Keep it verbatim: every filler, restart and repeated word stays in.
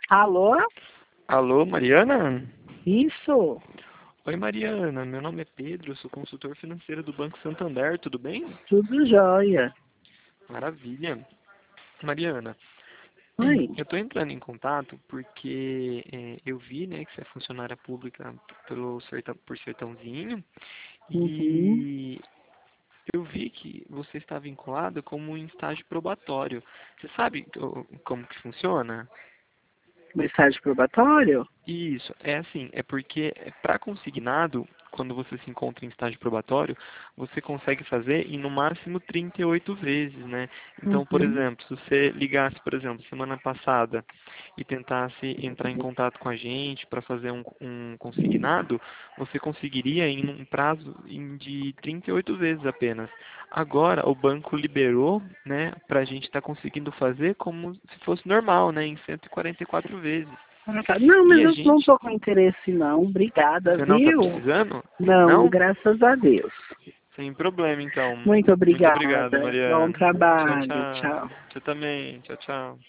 Alô? Alô, Mariana? Isso? Oi, Mariana. Meu nome é Pedro, eu sou consultor financeiro do Banco Santander, tudo bem? Tudo jóia. Maravilha. Mariana, Oi. eu estou entrando em contato porque é, eu vi, né, que você é funcionária pública pelo sertão, por Sertãozinho Uhum. e eu vi que você está vinculada como em estágio probatório. Você sabe o- como que funciona? Mensagem probatório? Isso, é assim, é porque para consignado, quando você se encontra em estágio probatório, você consegue fazer em no máximo trinta e oito vezes, né? Então, por Uhum. exemplo, se você ligasse, por exemplo, semana passada e tentasse entrar em contato com a gente para fazer um, um consignado, você conseguiria em um prazo em- de trinta e oito vezes apenas. Agora, o banco liberou, né, para a gente estar conseguindo fazer como se fosse normal, né, em cento e quarenta e quatro vezes. Ah, tá. Não, E mas a eu não gente, estou com interesse não. Obrigada, você não está viu? precisando? Não, Não? graças a Deus. Sem problema, então. Muito Muito obrigado, obrigada. Bom Mariana. Tchau, trabalho. tchau. Tchau. Você também. Tchau, tchau.